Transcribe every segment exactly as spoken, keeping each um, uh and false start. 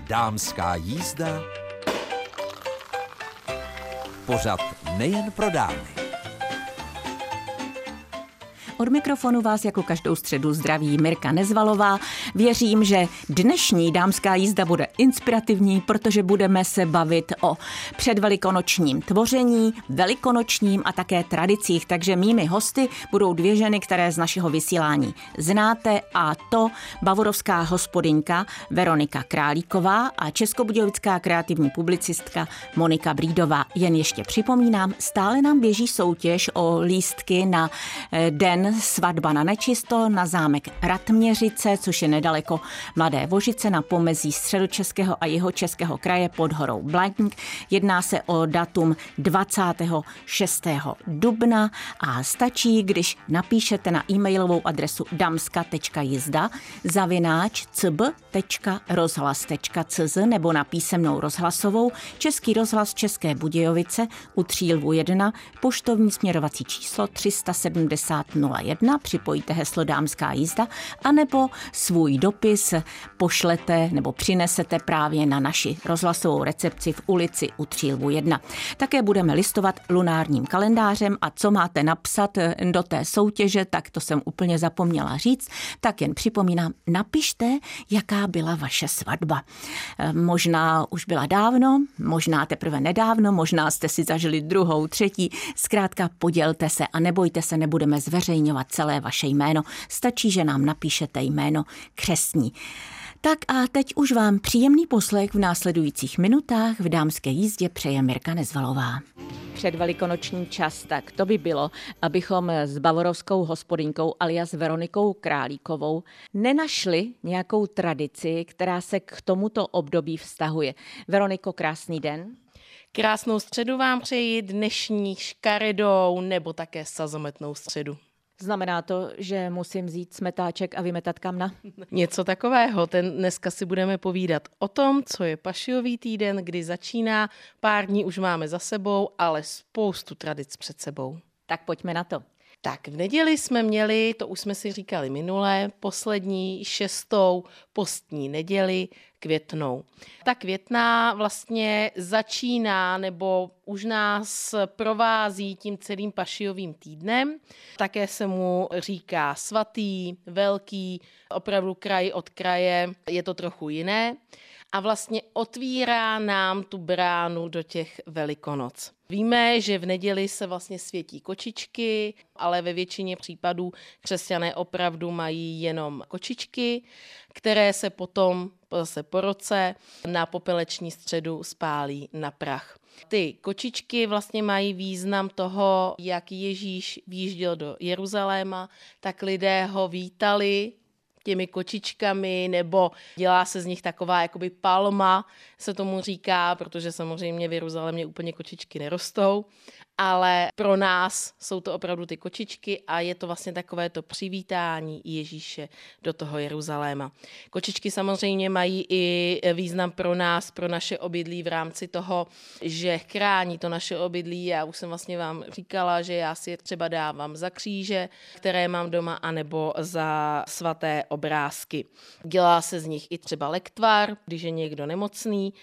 Dámská jízda. Pořad nejen pro dámy. Od mikrofonu vás jako každou středu zdraví Mirka Nezvalová. Věřím, že dnešní dámská jízda bude inspirativní, protože budeme se bavit o předvelikonočním tvoření, velikonočním a také tradicích. Takže mými hosty budou dvě ženy, které z našeho vysílání znáte, a to bavorovská hospodyňka Veronika Králíková a českobudějovická kreativní publicistka Monika Brídová. Jen ještě připomínám, stále nám běží soutěž o lístky na den Svatba na nečisto na zámek Ratměřice, což je nedaleko Mladé Vožice na pomezí středočeského a jihočeského kraje pod horou Blaník. Jedná se o datum dvacátého šestého dubna a stačí, když napíšete na e-mailovou adresu damska tečka jizda zavináč cb tečka rozhlas tečka cz nebo na písemnou rozhlasovou Český rozhlas České Budějovice u Třílvu jedna, poštovní směrovací číslo tři sedmdesát nula jedna, připojíte heslo Dámská jízda, anebo svůj dopis pošlete nebo přinesete právě na naši rozhlasovou recepci v ulici u Třílvu jedna. Také budeme listovat lunárním kalendářem a co máte napsat do té soutěže, tak to jsem úplně zapomněla říct, tak jen připomínám, napište, jaká byla vaše svatba. Možná už byla dávno, možná teprve nedávno, možná jste si zažili druhou, třetí, zkrátka podělte se a nebojte se, nebudeme zveřejňovat celé vaše jméno. Stačí, že nám napíšete jméno křestní. Tak a teď už vám příjemný poslech v následujících minutách v dámské jízdě přeje Mirka Nezvalová. Předvelikonoční čas, tak to by bylo, abychom s bavorovskou hospodyňkou alias Veronikou Králíkovou nenašli nějakou tradici, která se k tomuto období vztahuje. Veroniko, krásný den. Krásnou středu vám přeji, dnešní škaredou nebo také sazometnou středu. Znamená to, že musím vzít smetáček a vymetat kamna? Něco takového. Ten dneska si budeme povídat o tom, co je pašiový týden, kdy začíná. Pár dní už máme za sebou, ale spoustu tradic před sebou. Tak pojďme na to. Tak v neděli jsme měli, to už jsme si říkali minule, poslední šestou postní neděli květnou. Ta květná vlastně začíná nebo už nás provází tím celým pašiovým týdnem. Také se mu říká svatý, velký, opravdu kraj od kraje, je to trochu jiné. A vlastně otvírá nám tu bránu do těch Velikonoc. Víme, že v neděli se vlastně světí kočičky, ale ve většině případů křesťané opravdu mají jenom kočičky, které se potom zase po roce na popeleční středu spálí na prach. Ty kočičky vlastně mají význam toho, jak Ježíš vjížděl do Jeruzaléma, tak lidé ho vítali těmi kočičkami, nebo dělá se z nich taková jakoby palma, se tomu říká, protože samozřejmě v Jeruzalémě úplně kočičky nerostou, ale pro nás jsou to opravdu ty kočičky a je to vlastně takové to přivítání Ježíše do toho Jeruzaléma. Kočičky samozřejmě mají i význam pro nás, pro naše obydlí v rámci toho, že chrání to naše obydlí. Já už jsem vlastně vám říkala, že já si je třeba dávám za kříže, které mám doma, anebo za svaté obrázky. Dělá se z nich i třeba lektvar, když je někdo nemocný.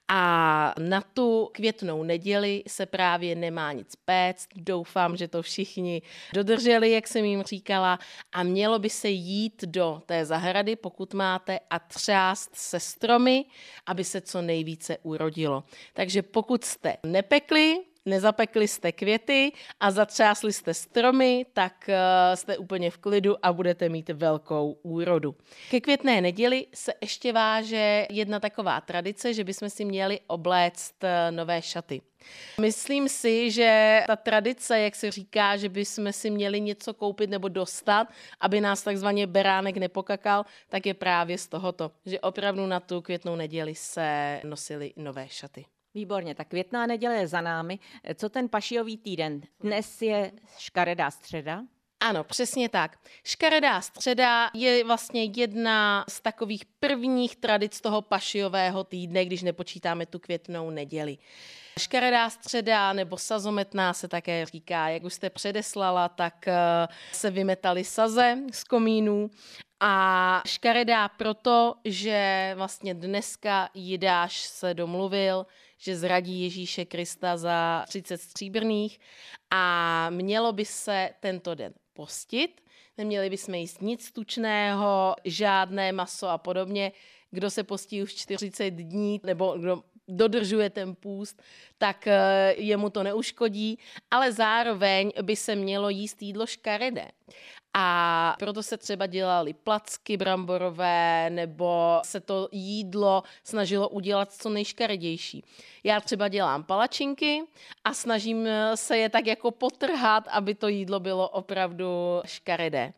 A na tu květnou neděli se právě nemá nic péct. Doufám, že to všichni dodrželi, jak jsem jim říkala. A mělo by se jít do té zahrady, pokud máte, a třást se stromy, aby se co nejvíce urodilo. Takže pokud jste nepekli, nezapekli jste květy a zatřásli jste stromy, tak jste úplně v klidu a budete mít velkou úrodu. Ke květné neděli se ještě váže jedna taková tradice, že bychom si měli obléct nové šaty. Myslím si, že ta tradice, jak se říká, že bychom si měli něco koupit nebo dostat, aby nás takzvaně beránek nepokakal, tak je právě z tohoto, že opravdu na tu květnou neděli se nosily nové šaty. Výborně, tak květná neděle je za námi. Co ten pašiový týden? Dnes je škaredá středa. Ano, přesně tak. Škaredá středa je vlastně jedna z takových prvních tradic toho pašiového týdne, když nepočítáme tu květnou neděli. Škaredá středa nebo sazometná se také říká, jak už jste předeslala, tak se vymetaly saze z komínů A škaredá proto, že vlastně dneska Jidáš se domluvil, že zradí Ježíše Krista za třicet stříbrných a mělo by se tento den postit. Neměli bychom jíst nic tučného, žádné maso a podobně. Kdo se postí už čtyřicet dní, nebo kdo dodržuje ten půst, tak jemu to neuškodí, ale zároveň by se mělo jíst jídlo škaredé. A proto se třeba dělaly placky bramborové, nebo se to jídlo snažilo udělat co nejškaredější. Já třeba dělám palačinky a snažím se je tak jako potrhat, aby to jídlo bylo opravdu škaredé.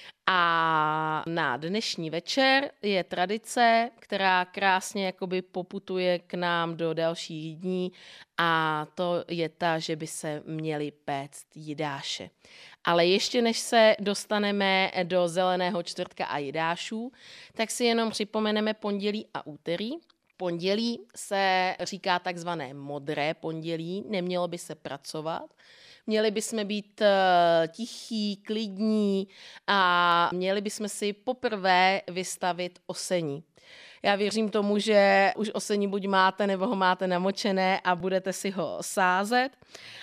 A na dnešní večer je tradice, která krásně jakoby poputuje k nám do dalších dní a to je ta, že by se měli péct jidáše. Ale ještě než se dostaneme do zeleného čtvrtka a jidášů, tak si jenom připomeneme pondělí a úterý. Pondělí se říká takzvané modré pondělí, nemělo by se pracovat. Měli bychom být tichý, klidní a měli bychom si poprvé vystavit osení. Já věřím tomu, že už osení buď máte, nebo ho máte namočené a budete si ho sázet.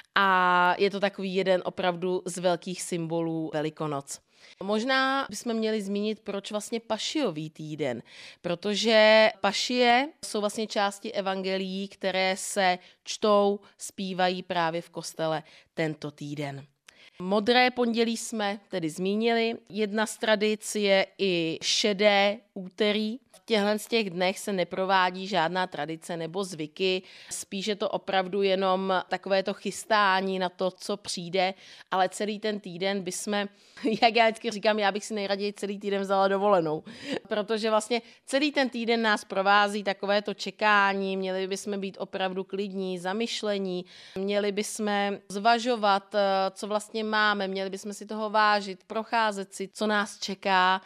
A je to takový jeden opravdu z velkých symbolů Velikonoc. Možná bychom měli zmínit, proč vlastně pašiový týden, protože pašie jsou vlastně části evangelií, které se čtou, zpívají právě v kostele tento týden. Modré pondělí jsme tedy zmínili, jedna z tradic je i šedé úterý. V těchto z těch dnech se neprovádí žádná tradice nebo zvyky, spíš je to opravdu jenom takové to chystání na to, co přijde, ale celý ten týden bychom, jak já vždycky říkám, já bych si nejraději celý týden vzala dovolenou, protože vlastně celý ten týden nás provází takové to čekání, měli bychom být opravdu klidní, zamyšlení, měli bychom zvažovat, co vlastně máme, měli bychom si toho vážit, procházet si, co nás čeká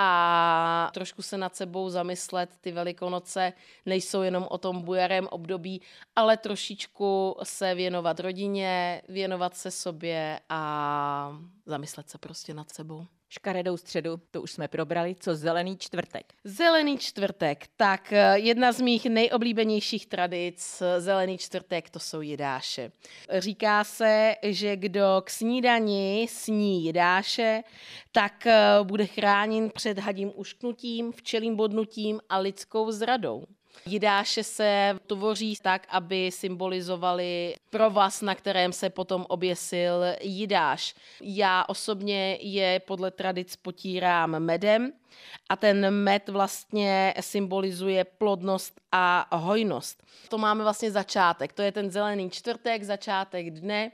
a trošku se nad sebou zamyslet. Ty Velikonoce nejsou jenom o tom bujarém období, ale trošičku se věnovat rodině, věnovat se sobě a zamyslet se prostě nad sebou. Škaredou středu, to už jsme probrali, co zelený čtvrtek. Zelený čtvrtek, tak jedna z mých nejoblíbenějších tradic, zelený čtvrtek, to jsou jidáše. Říká se, že kdo k snídani sní jidáše, tak bude chráněn před hadím ušknutím, včelím bodnutím a lidskou zradou. Jidáše se tvoří tak, aby symbolizovali provaz, na kterém se potom oběsil jidáš. Já osobně je podle tradic potírám medem a ten med vlastně symbolizuje plodnost a hojnost. To máme vlastně začátek, to je ten zelený čtvrtek, začátek dne.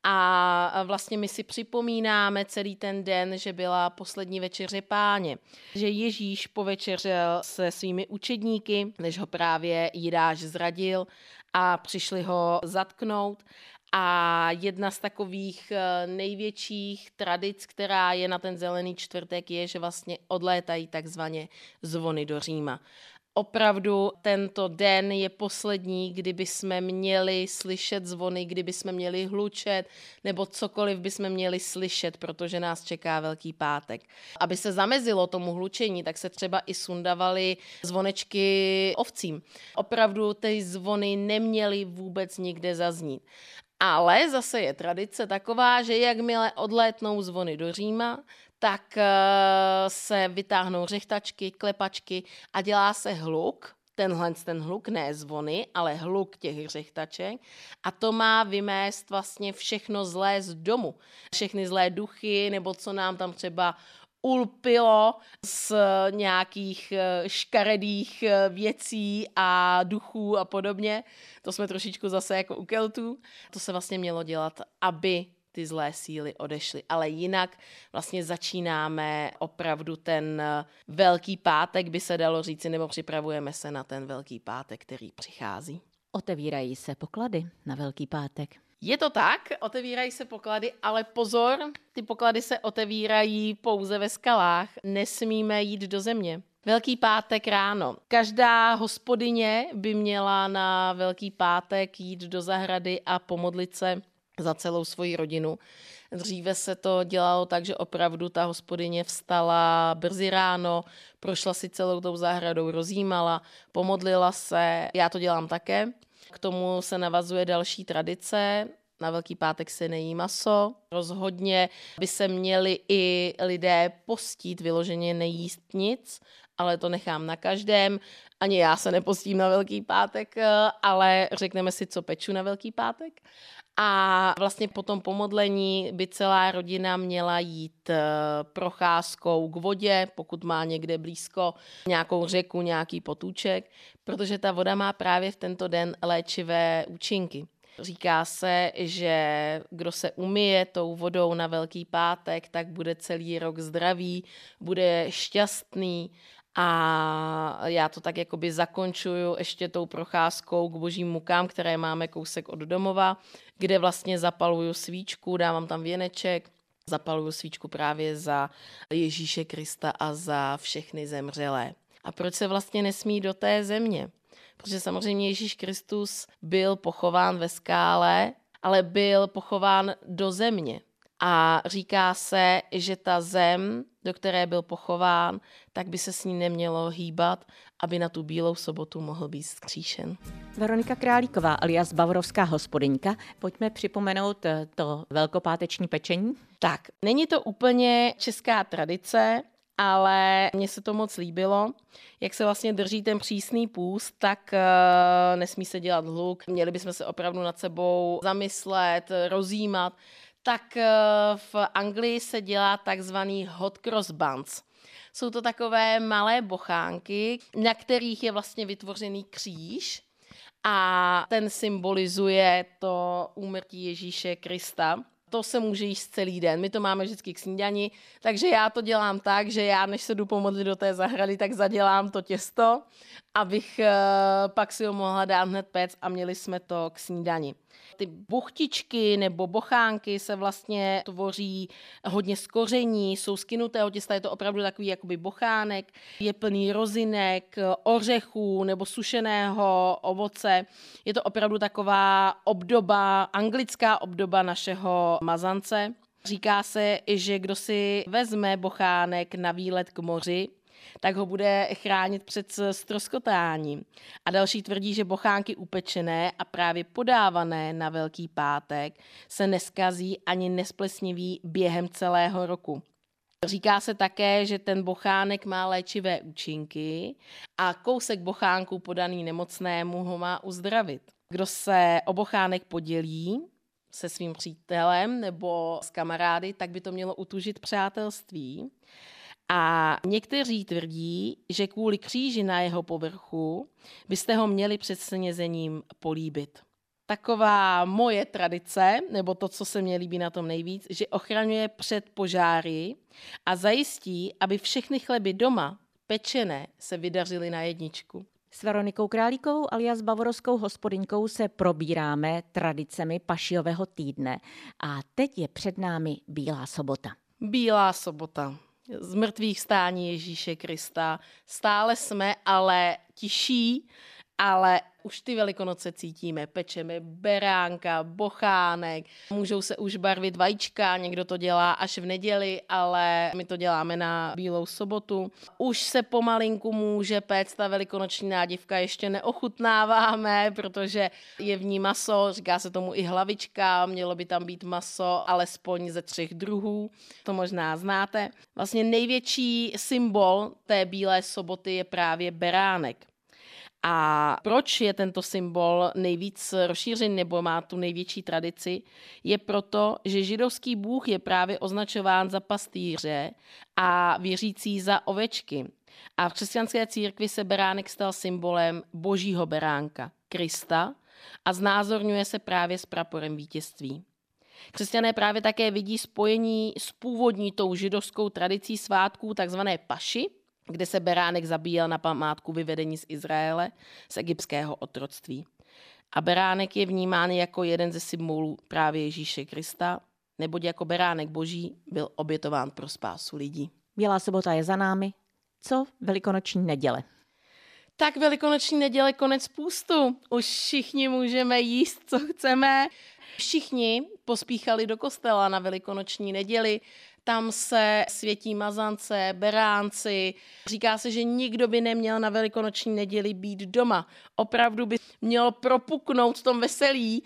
A vlastně my si připomínáme celý ten den, že byla poslední večeře Páně. Že Ježíš povečeřel se svými učedníky, než ho právě Jidáš zradil a přišli ho zatknout. A jedna z takových největších tradic, která je na ten zelený čtvrtek, je, že vlastně odlétají takzvaně zvony do Říma. Opravdu tento den je poslední, kdyby jsme měli slyšet zvony, kdyby jsme měli hlučet, nebo cokoliv bychom měli slyšet, protože nás čeká Velký pátek. Aby se zamezilo tomu hlučení, tak se třeba i sundavaly zvonečky ovcím. Opravdu ty zvony neměly vůbec nikde zaznít. Ale zase je tradice taková, že jakmile odlétnou zvony do Říma, tak se vytáhnou řechtačky, klepačky a dělá se hluk, tenhle ten hluk, ne zvony, ale hluk těch řechtaček a to má vymést vlastně všechno zlé z domu. Všechny zlé duchy, nebo co nám tam třeba ulpilo z nějakých škaredých věcí a duchů a podobně. To jsme trošičku zase jako u Keltů. To se vlastně mělo dělat, aby ty zlé síly odešly. Ale jinak vlastně začínáme opravdu ten Velký pátek, by se dalo říci, nebo připravujeme se na ten Velký pátek, který přichází. Otevírají se poklady na Velký pátek. Je to tak, otevírají se poklady, ale pozor, ty poklady se otevírají pouze ve skalách, nesmíme jít do země. Velký pátek ráno. Každá hospodyně by měla na Velký pátek jít do zahrady a pomodlit se za celou svoji rodinu. Dříve se to dělalo tak, že opravdu ta hospodyně vstala brzy ráno, prošla si celou tou zahradou, rozjímala, pomodlila se. Já to dělám také. K tomu se navazuje další tradice. Na Velký pátek se nejí maso. Rozhodně by se měli i lidé postít, vyloženě nejíst nic, ale to nechám na každém. Ani já se nepostím na Velký pátek, ale řekneme si, co peču na Velký pátek. A vlastně po tom pomodlení by celá rodina měla jít procházkou k vodě, pokud má někde blízko nějakou řeku, nějaký potůček, protože ta voda má právě v tento den léčivé účinky. Říká se, že kdo se umyje tou vodou na Velký pátek, tak bude celý rok zdravý, bude šťastný. A já to tak jakoby zakončuju ještě tou procházkou k božím mukám, které máme kousek od domova, kde vlastně zapaluju svíčku, dávám tam věneček, zapaluju svíčku právě za Ježíše Krista a za všechny zemřelé. A proč se vlastně nesmí do té země? Protože samozřejmě Ježíš Kristus byl pochován ve skále, ale byl pochován do země. A říká se, že ta zem, do které byl pochován, tak by se s ní nemělo hýbat, aby na tu bílou sobotu mohl být vzkříšen. Veronika Králíková alias Bavorovská hospodyňka. Pojďme připomenout to velkopáteční pečení. Tak, není to úplně česká tradice, ale mně se to moc líbilo. Jak se vlastně drží ten přísný půst, tak uh, nesmí se dělat hluk. Měli bychom se opravdu nad sebou zamyslet, rozjímat. Tak v Anglii se dělá takzvaný hot cross buns. Jsou to takové malé bochánky, na kterých je vlastně vytvořený kříž a ten symbolizuje to úmrtí Ježíše Krista. To se může jíst celý den. My to máme vždycky k snídani, takže já to dělám tak, že já, než se jdu pomodlit do té zahrady, tak zadělám to těsto, abych pak si ho mohla dát hned péct a měli jsme to k snídani. Ty buchtičky nebo bochánky se vlastně tvoří hodně z koření, jsou z kynutého těsta, je to opravdu takový jakoby bochánek, je plný rozinek, ořechů nebo sušeného ovoce. Je to opravdu taková obdoba, anglická obdoba našeho mazance. Říká se, že kdo si vezme bochánek na výlet k moři, tak ho bude chránit před ztroskotáním. A další tvrdí, že bochánky upečené a právě podávané na Velký pátek se neskazí ani nesplesniví během celého roku. Říká se také, že ten bochánek má léčivé účinky a kousek bochánku podaný nemocnému ho má uzdravit. Kdo se o bochánek podělí se svým přítelem nebo s kamarády, tak by to mělo utužit přátelství. A někteří tvrdí, že kvůli kříži na jeho povrchu byste ho měli před snězením políbit. Taková moje tradice, nebo to, co se mně líbí na tom nejvíc, že ochraňuje před požáry a zajistí, aby všechny chleby doma pečené se vydařily na jedničku. S Veronikou Králíkovou alias Bavorovskou hospodyňkou se probíráme tradicemi Pašiového týdne. A teď je před námi Bílá sobota. Bílá sobota. Z mrtvých vstání Ježíše Krista. Stále jsme ale tiší, ale už ty Velikonoce cítíme. Pečeme beránka, bochánek, můžou se už barvit vajíčka, někdo to dělá až v neděli, ale my to děláme na Bílou sobotu. Už se pomalinku může péct ta velikonoční nádivka, ještě neochutnáváme, protože je v ní maso, říká se tomu i hlavička, mělo by tam být maso alespoň ze třech druhů, to možná znáte. Vlastně největší symbol té Bílé soboty je právě beránek. A proč je tento symbol nejvíc rozšířený nebo má tu největší tradici? Je proto, že židovský bůh je právě označován za pastýře a věřící za ovečky. A v křesťanské církvi se beránek stal symbolem božího beránka, Krista, a znázorňuje se právě s praporem vítězství. Křesťané právě také vidí spojení s původní tou židovskou tradicí svátků takzvané paši, kde se beránek zabíjel na památku vyvedení z Izraele, z egyptského otroctví. A beránek je vnímán jako jeden ze symbolů právě Ježíše Krista, neboť jako beránek boží byl obětován pro spásu lidí. Bílá sobota je za námi. Co velikonoční neděle? Tak velikonoční neděle konec půstu. Už všichni můžeme jíst, co chceme. Všichni pospíchali do kostela na velikonoční neděli. Tam se světí mazance, beránci. Říká se, že nikdo by neměl na velikonoční neděli být doma. Opravdu by mělo propuknout v tom veselí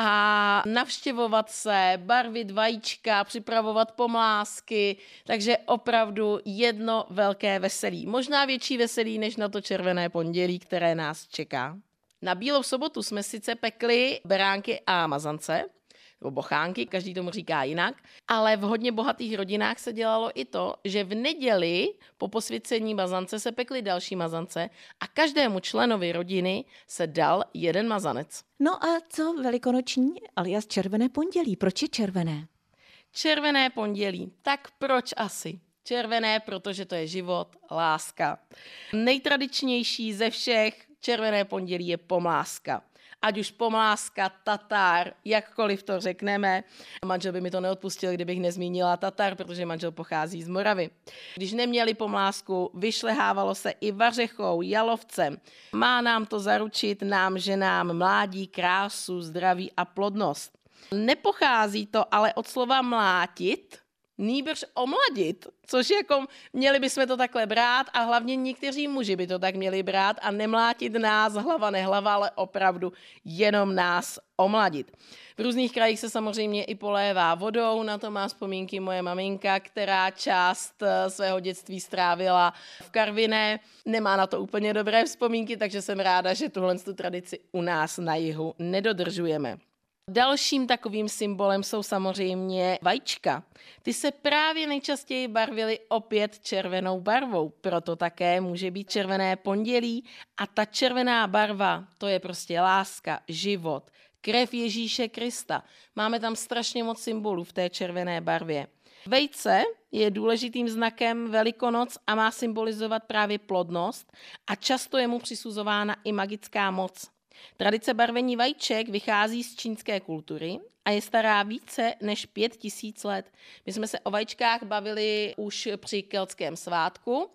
a navštěvovat se, barvit vajíčka, připravovat pomlásky. Takže opravdu jedno velké veselí. Možná větší veselí než na to červené pondělí, které nás čeká. Na Bílou sobotu jsme sice pekli beránky a mazance, nebo bochánky, každý tomu říká jinak, ale v hodně bohatých rodinách se dělalo i to, že v neděli po posvěcení mazance se pekly další mazance a každému členovi rodiny se dal jeden mazanec. No a co velikonoční alias červené pondělí? Proč je červené? Červené pondělí, tak proč asi? Červené, protože to je život, láska. Nejtradičnější ze všech červené pondělí je pomláska. Ať už pomláska, tatár, jakkoliv to řekneme. Manžel by mi to neodpustil, kdybych nezmínila tatár, protože manžel pochází z Moravy. Když neměli pomlásku, vyšlehávalo se i vařechou, jalovcem. Má nám to zaručit, nám ženám, mládí, krásu, zdraví a plodnost. Nepochází to ale od slova mlátit, nýbrž omladit, což jako měli bychom to takhle brát a hlavně někteří muži by to tak měli brát a nemlátit nás hlava nehlava, ale opravdu jenom nás omladit. V různých krajích se samozřejmě i polévá vodou, na to má vzpomínky moje maminka, která část svého dětství strávila v Karviné. Nemá na to úplně dobré vzpomínky, takže jsem ráda, že tuhle tu tradici u nás na jihu nedodržujeme. Dalším takovým symbolem jsou samozřejmě vajíčka. Ty se právě nejčastěji barvily opět červenou barvou, proto také může být červené pondělí a ta červená barva, to je prostě láska, život, krev Ježíše Krista. Máme tam strašně moc symbolů v té červené barvě. Vejce je důležitým znakem Velikonoc a má symbolizovat právě plodnost a často je mu přisuzována i magická moc. Tradice barvení vajíček vychází z čínské kultury a je stará více než pět tisíc let. My jsme se o vajíčkách bavili už při keltském svátku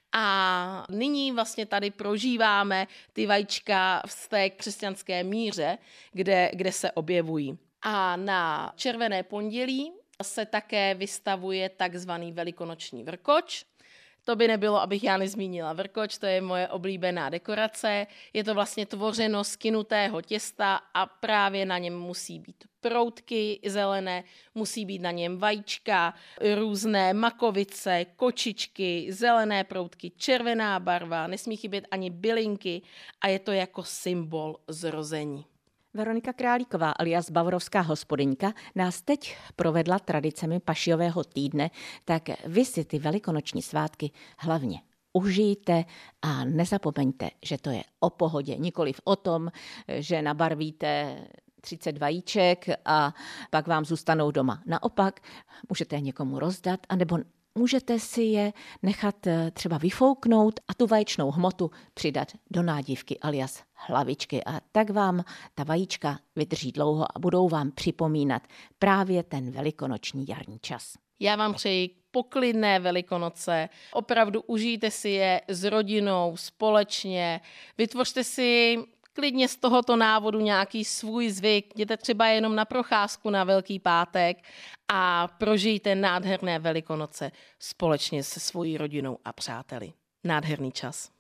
a nyní vlastně tady prožíváme ty vajíčka v té křesťanské míře, kde, kde se objevují. A na červené pondělí se také vystavuje takzvaný velikonoční vrkoč. To by nebylo, abych já nezmínila vrkoč, to je moje oblíbená dekorace. Je to vlastně tvořeno z kynutého těsta a právě na něm musí být proutky zelené, musí být na něm vajíčka, různé makovice, kočičky, zelené proutky, červená barva, nesmí chybět ani bylinky a je to jako symbol zrození. Veronika Králíková alias Bavorovská hospodyňka nás teď provedla tradicemi Pašiového týdne, tak vy si ty velikonoční svátky hlavně užijte a nezapomeňte, že to je o pohodě, nikoliv o tom, že nabarvíte třicet vajíček a pak vám zůstanou doma. Naopak můžete někomu rozdat, anebo můžete si je nechat třeba vyfouknout a tu vaječnou hmotu přidat do nádívky alias hlavičky a tak vám ta vajíčka vydrží dlouho a budou vám připomínat právě ten velikonoční jarní čas. Já vám přeji poklidné Velikonoce, opravdu užijte si je s rodinou, společně, vytvořte si klidně z tohoto návodu nějaký svůj zvyk, jděte třeba jenom na procházku na Velký pátek a prožijte nádherné Velikonoce společně se svojí rodinou a přáteli. Nádherný čas.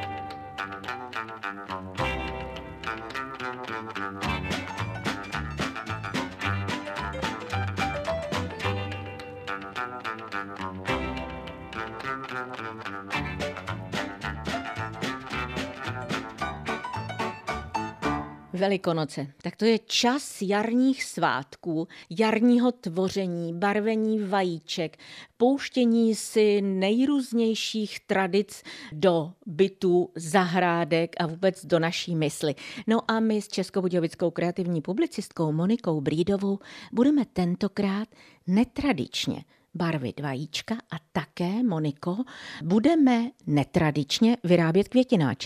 Velikonoce, tak to je čas jarních svátků, jarního tvoření, barvení vajíček, pouštění si nejrůznějších tradic do bytů, zahrádek a vůbec do naší mysli. No a my s českobudějovickou kreativní publicistkou Monikou Brídovou budeme tentokrát netradičně barvit vajíčka a také, Moniko, budeme netradičně vyrábět květináče.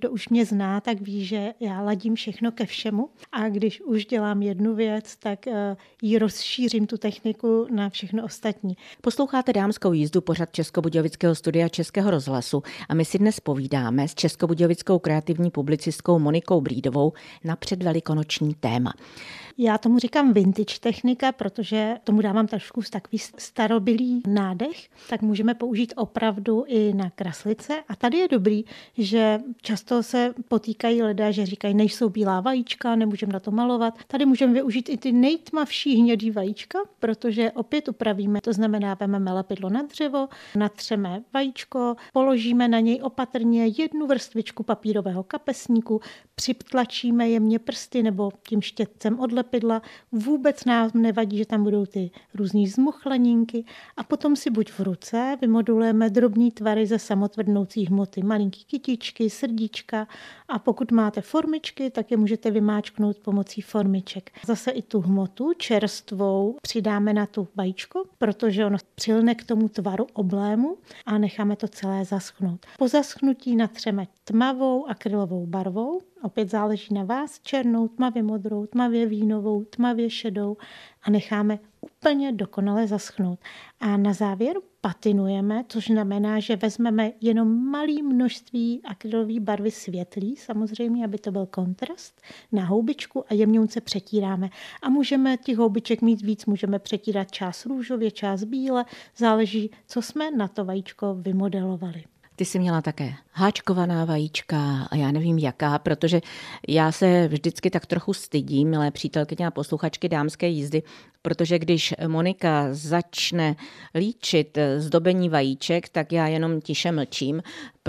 kdo už mě zná, tak ví, že já ladím všechno ke všemu a když už dělám jednu věc, tak ji rozšířím tu techniku na všechno ostatní. Posloucháte Dámskou jízdu, pořad Českobudějovického studia Českého rozhlasu a my si dnes povídáme s českobudějovickou kreativní publicistkou Monikou Brídovou na předvelikonoční téma. Já tomu říkám vintage technika, protože tomu dávám trošku takový starobylý nádech, tak můžeme použít opravdu i na kraslice. A tady je dobrý, že často se potýkají lidé, že říkají, nejsou bílá vajíčka, nemůžeme na to malovat. Tady můžeme využít i ty nejtmavší hnědý vajíčka, protože opět upravíme, to znamená, vezmeme lepidlo na dřevo, natřeme vajíčko, položíme na něj opatrně jednu vrstvičku papírového kapesníku, přitlačíme jemně prsty nebo tím štětcem od lepidla. Vůbec nám nevadí, že tam budou ty různý zmuchleninky a potom si buď v ruce vymodulujeme drobný tvary ze samotvrdnoucí hmoty, malinký kytičky, srdíčka a pokud máte formičky, tak je můžete vymáčknout pomocí formiček. Zase i tu hmotu čerstvou přidáme na tu vajíčko, protože ono přilne k tomu tvaru oblému a necháme to celé zaschnout. Po zaschnutí natřeme tmavou akrylovou barvou. Opět záleží na vás, černou, tmavě modrou, tmavě vínovou, tmavě šedou a necháme úplně dokonale zaschnout. A na závěr patinujeme, což znamená, že vezmeme jenom malé množství akrylové barvy světlý, samozřejmě, aby to byl kontrast, na houbičku a jemňounce přetíráme. A můžeme těch houbiček mít víc, můžeme přetírat část růžově, část bíle, záleží, co jsme na to vajíčko vymodelovali. Ty jsi měla také háčkovaná vajíčka a já nevím jaká, protože já se vždycky tak trochu stydím, milé přítelkyně a posluchačky Dámské jízdy, protože když Monika začne líčit zdobení vajíček, tak já jenom tiše mlčím,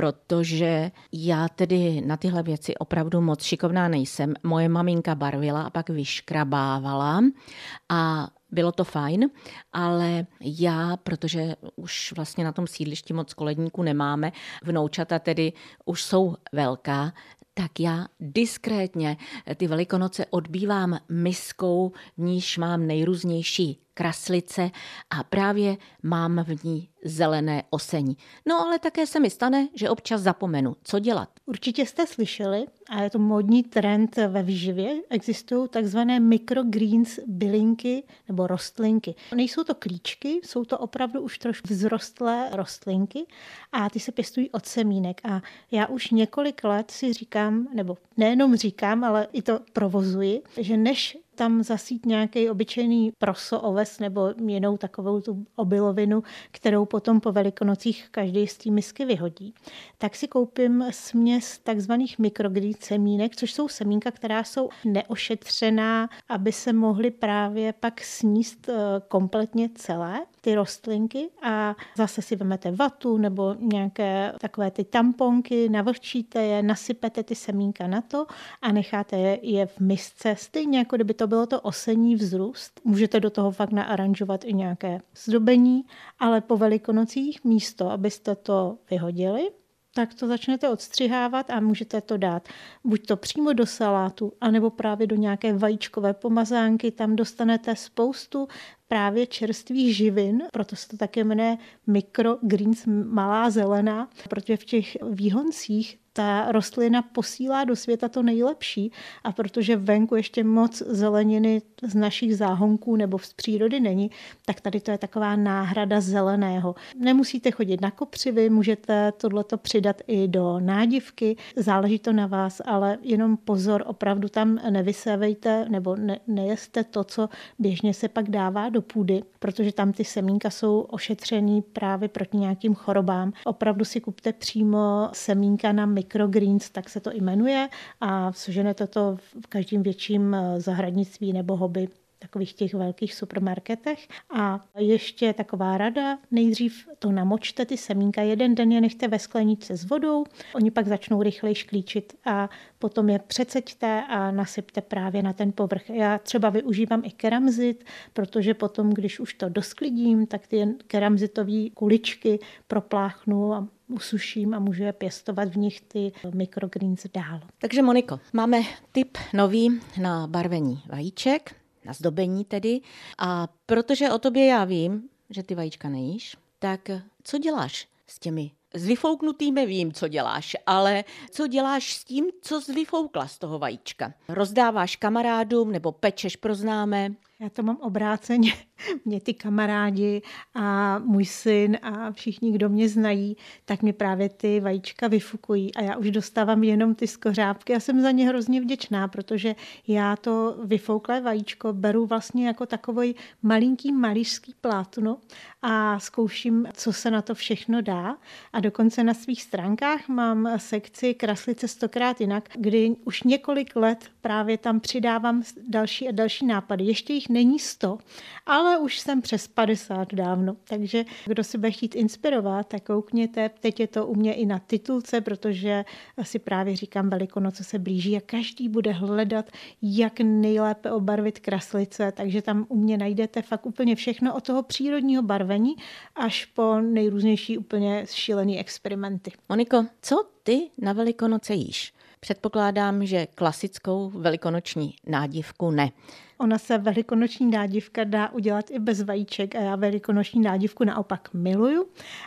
protože já tedy na tyhle věci opravdu moc šikovná nejsem. Moje maminka barvila a pak vyškrabávala a bylo to fajn, ale já, protože už vlastně na tom sídlišti moc koledníků nemáme, vnoučata tedy už jsou velká, tak já diskrétně ty Velikonoce odbývám miskou, v níž mám nejrůznější kraslice a právě mám v ní zelené osení. No ale také se mi stane, že občas zapomenu, co dělat. Určitě jste slyšeli, a je to módní trend ve výživě, existují takzvané microgreens bylinky nebo rostlinky. Nejsou to klíčky, jsou to opravdu už trošku vzrostlé rostlinky a ty se pěstují od semínek. A já už několik let si říkám, nebo nejenom říkám, ale i to provozuji, že než tam zasít nějaký obyčejný proso, oves nebo jinou takovou tu obilovinu, kterou potom po Velikonocích každý z té misky vyhodí, tak si koupím směs takzvaných mikrogreens semínek, což jsou semínka, která jsou neošetřená, aby se mohly právě pak sníst kompletně celé ty rostlinky a zase si vezmete vatu nebo nějaké takové ty tamponky, navlhčíte je, nasypete ty semínka na to a necháte je v misce, stejně jako kdyby to bylo to osení vzrůst. Můžete do toho fakt naaranžovat i nějaké zdobení, ale po Velikonocích místo, abyste to vyhodili, tak to začnete odstřihávat a můžete to dát buď to přímo do salátu, anebo právě do nějaké vajíčkové pomazánky. Tam dostanete spoustu právě čerstvých živin, proto se to také jmenuje microgreens, malá zelená, protože v těch výhoncích ta rostlina posílá do světa to nejlepší a protože venku ještě moc zeleniny z našich záhonků nebo z přírody není, tak tady to je taková náhrada zeleného. Nemusíte chodit na kopřivy, můžete tohleto přidat i do nádivky, záleží to na vás, ale jenom pozor, opravdu tam nevysévejte nebo ne, nejeste to, co běžně se pak dává do půdy, protože tam ty semínka jsou ošetřený právě proti nějakým chorobám. Opravdu si kupte přímo semínka na microgreens, tak se to jmenuje a seženete to v každém větším zahradnictví nebo hobby takových těch velkých supermarketech. A ještě taková rada, nejdřív to namočte ty semínka, jeden den je nechte ve skleničce s vodou, oni pak začnou rychleji šklíčit a potom je přeceďte a nasypte právě na ten povrch. Já třeba využívám i keramzit, protože potom, když už to dosklidím, tak ty keramzitové kuličky propláchnu a usuším a můžu je pěstovat v nich ty microgreens dál. Takže Moniko, máme tip nový na barvení vajíček, na zdobení tedy. A protože o tobě já vím, že ty vajíčka nejíš, tak co děláš s těmi S vyfouknutými vím, co děláš, ale co děláš s tím, co jsi vyfoukla z toho vajíčka? Rozdáváš kamarádům nebo pečeš pro známé? Já to mám obráceně. Mě ty kamarádi a můj syn a všichni, kdo mě znají, tak mi právě ty vajíčka vyfukují a já už dostávám jenom ty skořápky a jsem za ně hrozně vděčná, protože já to vyfouklé vajíčko beru vlastně jako takový malinký malířský plátno a zkouším, co se na to všechno dá. A dokonce na svých stránkách mám sekci Kraslice stokrát jinak, kdy už několik let právě tam přidávám další a další nápady. Ještě jich není sto, ale už jsem přes padesát dávno. Takže kdo si bude chtít inspirovat, tak koukněte. Teď je to u mě i na titulce, protože si právě říkám, Velikonoce se blíží a každý bude hledat, jak nejlépe obarvit kraslice. Takže tam u mě najdete fakt úplně všechno od toho přírodního barvení až po nejrůznější úplně šílený experimenty. Moniko, co ty na Velikonoce jíš? Předpokládám, že klasickou velikonoční nádivku ne. Ona se velikonoční nádivka dá udělat i bez vajíček a já velikonoční nádivku naopak miluju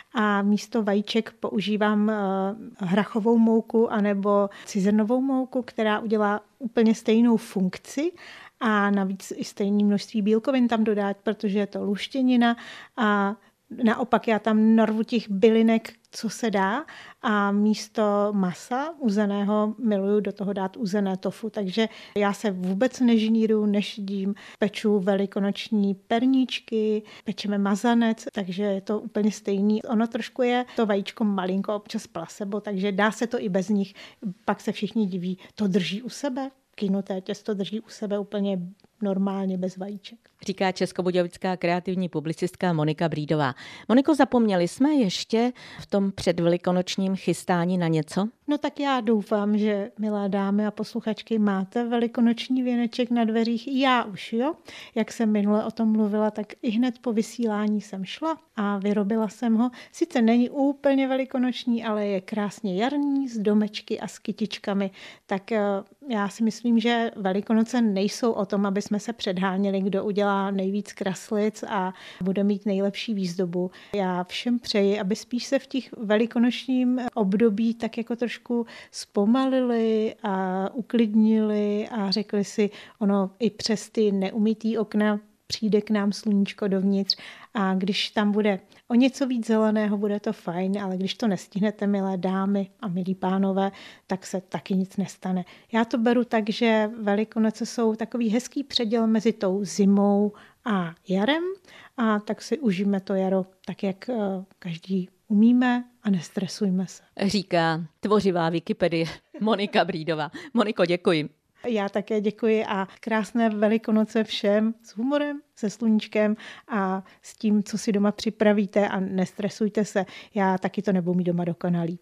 a místo vajíček používám hrachovou mouku anebo cizinovou mouku, která udělá úplně stejnou funkci a navíc i stejné množství bílkovin tam dodat, protože je to luštěnina a naopak já tam narvu těch bylinek, co se dá a místo masa uzeného miluju do toho dát uzené tofu. Takže já se vůbec nežníru, nešidím, peču velikonoční perníčky, pečeme mazanec, takže je to úplně stejný. Ono trošku je to vajíčko malinko, občas placebo, takže dá se to i bez nich. Pak se všichni diví, to drží u sebe. Kynuté těsto drží u sebe úplně normálně bez vajíček. Říká českobudějovická kreativní publicistka Monika Brídová. Moniko, zapomněli jsme ještě v tom předvelikonočním chystání na něco? No tak já doufám, že milé dámy a posluchačky máte velikonoční věneček na dveřích. Já už, jo. Jak jsem minule o tom mluvila, tak i hned po vysílání jsem šla a vyrobila jsem ho. Sice není úplně velikonoční, ale je krásně jarní, s domečky a s kytičkami. Tak já si myslím, že Velikonoce nejsou o tom, aby jsme se předháněli, kdo udělá nejvíc kraslic a bude mít nejlepší výzdobu. Já všem přeji, aby spíš se v těch velikonočním období tak jako trošku zpomalili a uklidnili a řekli si, ono i přes ty neumytý okna přijde k nám sluníčko dovnitř a když tam bude o něco víc zeleného, bude to fajn, ale když to nestihnete, milé dámy a milí pánové, tak se taky nic nestane. Já to beru tak, že Velikonoce jsou takový hezký předěl mezi tou zimou a jarem a tak si užijeme to jaro tak, jak každý umíme a nestresujme se. Říká tvořivá Wikipedie Monika Brídová. Moniko, děkuji. Já také děkuji a krásné Velikonoce všem s humorem, se sluníčkem a s tím, co si doma připravíte a nestresujte se. Já taky to nebudu mít doma dokonalý.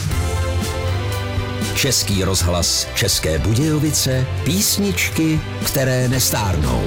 Český rozhlas České Budějovice, písničky, které nestárnou.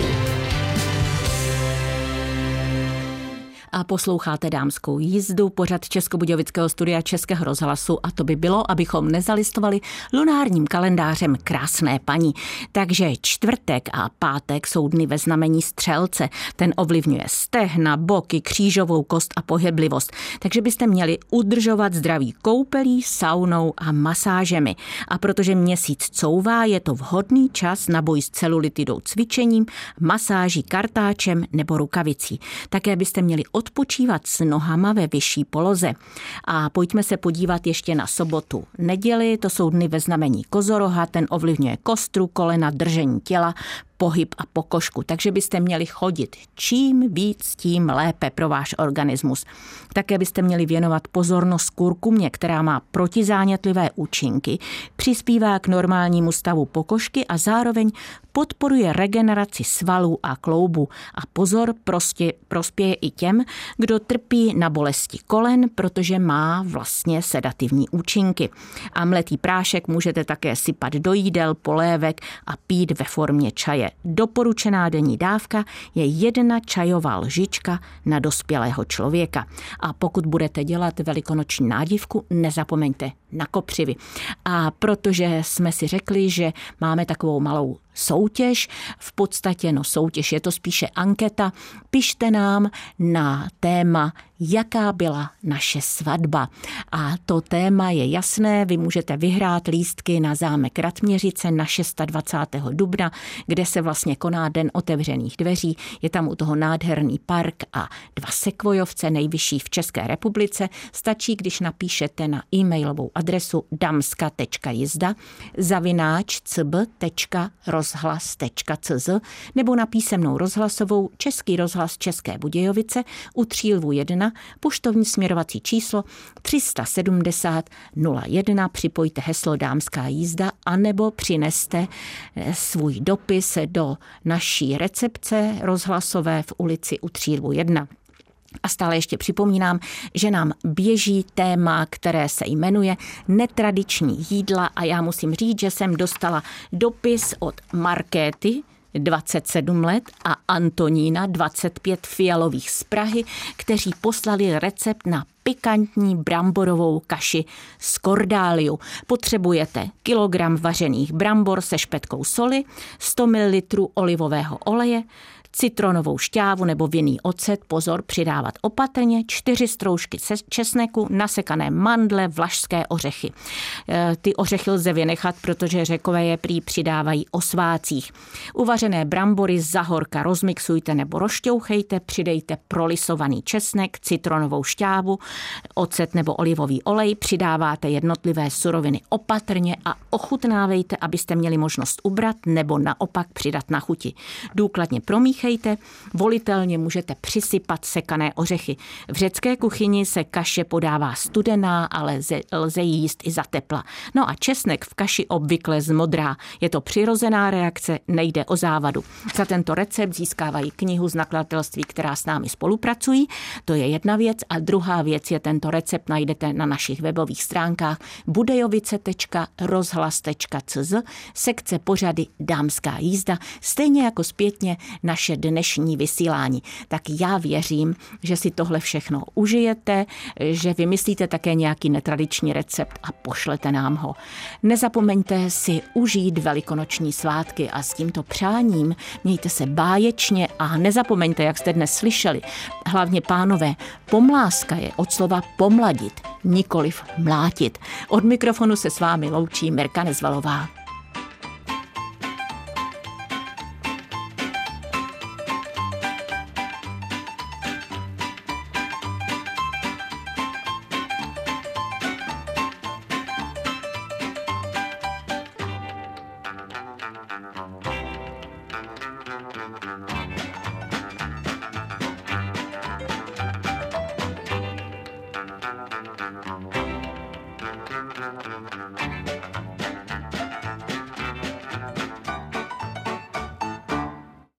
A posloucháte Dámskou jízdu, pořad Českobudějovického studia Českého rozhlasu a to by bylo, abychom nezalistovali lunárním kalendářem krásné paní. Takže čtvrtek a pátek jsou dny ve znamení střelce. Ten ovlivňuje stehna, boky, křížovou kost a pohyblivost. Takže byste měli udržovat zdraví koupelí, saunou a masážemi. A protože měsíc couvá, je to vhodný čas na boj s celulitidou cvičením, masáží kartáčem nebo rukavicí. Také byste měli odpočívat s nohama ve vyšší poloze. A pojďme se podívat ještě na sobotu, neděli, to jsou dny ve znamení kozoroha, ten ovlivňuje kostru, kolena, držení těla, pohyb a pokožku, takže byste měli chodit. Čím víc, tím lépe pro váš organismus. Také byste měli věnovat pozornost kurkumě, která má protizánětlivé účinky, přispívá k normálnímu stavu pokožky a zároveň podporuje regeneraci svalů a kloubů. A pozor, prostě prospěje i těm, kdo trpí na bolesti kolen, protože má vlastně sedativní účinky. A mletý prášek můžete také sypat do jídel, polévek a pít ve formě čaje. Doporučená denní dávka je jedna čajová lžička na dospělého člověka. A pokud budete dělat velikonoční nádivku, nezapomeňte na kopřivy. A protože jsme si řekli, že máme takovou malou soutěž, v podstatě no soutěž, je to spíše anketa. Pište nám na téma, jaká byla naše svatba. A to téma je jasné, vy můžete vyhrát lístky na zámek Ratměřice na dvacátého šestého dubna, kde se vlastně koná Den otevřených dveří. Je tam u toho nádherný park a dva sekvojovce, nejvyšší v České republice. Stačí, když napíšete na e-mailovou adresu damska tečka jizda zavináč cb tečka rozhlas tečka cz nebo na písemnou rozhlasovou Český rozhlas České Budějovice u Třílvu jedna, poštovní směrovací číslo tři sedmdesát nula jedna, připojte heslo Dámská jízda anebo přineste svůj dopis do naší recepce rozhlasové v ulici u Třílvu jedna. A stále ještě připomínám, že nám běží téma, které se jmenuje netradiční jídla a já musím říct, že jsem dostala dopis od Markéty, dvacet sedm let, a Antonína, dvacet pět, Fialových z Prahy, kteří poslali recept na pikantní bramborovou kaši z kordáliu. Potřebujete kilogram vařených brambor se špetkou soli, sto mililitrů olivového oleje, citronovou šťávu nebo vinný ocet, pozor, přidávat opatrně, čtyři stroužky česneku, nasekané mandle, vlašské ořechy. Ty ořechy lze vynechat, protože Řekové je prý přidávají o svácích. Uvařené brambory zahorka rozmixujte nebo rozšťouchejte, přidejte prolisovaný česnek, citronovou šťávu, ocet nebo olivový olej, přidáváte jednotlivé suroviny opatrně a ochutnávejte, abyste měli možnost ubrat nebo naopak přidat na chuti. Důkladně promíchejte. Volitelně můžete přisypat sekané ořechy. V řecké kuchyni se kaše podává studená, ale lze, lze jíst i za tepla. No a česnek v kaši obvykle zmodrá. Je to přirozená reakce, nejde o závadu. Za tento recept získávají knihu z nakladatelství, která s námi spolupracují. To je jedna věc. A druhá věc je, tento recept najdete na našich webových stránkách budejovice tečka rozhlas tečka cz, sekce pořady Dámská jízda, stejně jako zpětně naše dnešní vysílání. Tak já věřím, že si tohle všechno užijete, že vymyslíte také nějaký netradiční recept a pošlete nám ho. Nezapomeňte si užít velikonoční svátky a s tímto přáním mějte se báječně a nezapomeňte, jak jste dnes slyšeli, hlavně pánové, pomláska je od slova pomladit, nikoliv mlátit. Od mikrofonu se s vámi loučí Mirka Nezvalová.